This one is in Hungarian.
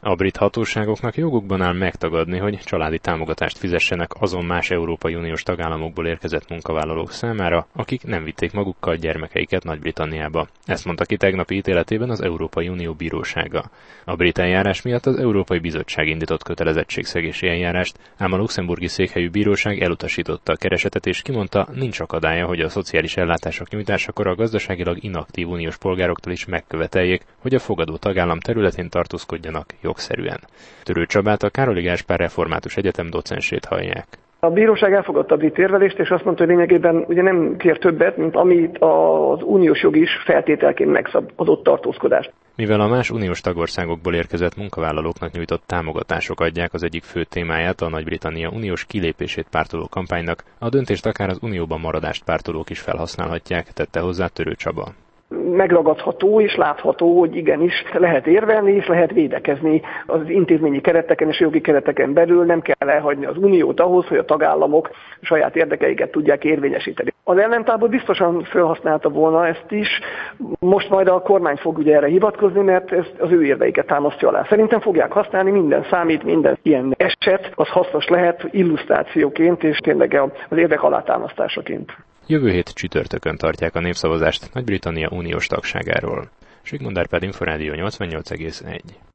A brit hatóságoknak jogukban áll megtagadni, hogy családi támogatást fizessenek azon más Európai Uniós tagállamokból érkezett munkavállalók számára, akik nem vitték magukkal gyermekeiket Nagy-Britanniába. Ezt mondta ki tegnapi ítéletében az Európai Unió bírósága. A brit eljárás miatt az Európai Bizottság indított kötelezettségszegési eljárást, ám a luxemburgi székhelyű bíróság elutasította a keresetet és kimondta, nincs akadálya, hogy a szociális ellátások nyújtásakor a gazdaságilag inaktív uniós polgároktól is megköveteljék, hogy a fogadó tagállam területén tartózkodjanak jogszerűen. Törő Csabát, a Károli Gáspár Református Egyetem docensét hallják. A bíróság elfogadta a brit érvelést, és azt mondta, hogy lényegében ugye nem kér többet, mint amit az uniós jog is feltételként megszabadott tartózkodást. Mivel a más uniós tagországokból érkezett munkavállalóknak nyújtott támogatások adják az egyik fő témáját a Nagy-Britannia uniós kilépését pártoló kampánynak, a döntést akár az unióban maradást pártolók is felhasználhatják, tette hozzá Törő Csaba. Megragadható és látható, hogy igenis lehet érvelni és lehet védekezni az intézményi kereteken és jogi kereteken belül, nem kell elhagyni az uniót ahhoz, hogy a tagállamok saját érdekeiket tudják érvényesíteni. Az ellentábor biztosan felhasználta volna ezt is, most majd a kormány fog ugye erre hivatkozni, mert ez az ő érdekeiket támasztja alá. Szerintem fogják használni, minden számít, minden ilyen eset, az hasznos lehet illusztrációként és tényleg az érdek alátámasztásaként. Jövő hét csütörtökön tartják a népszavazást Nagy-Britannia uniós tagságáról. Zsigmond Árpád, Inforádió 88,1.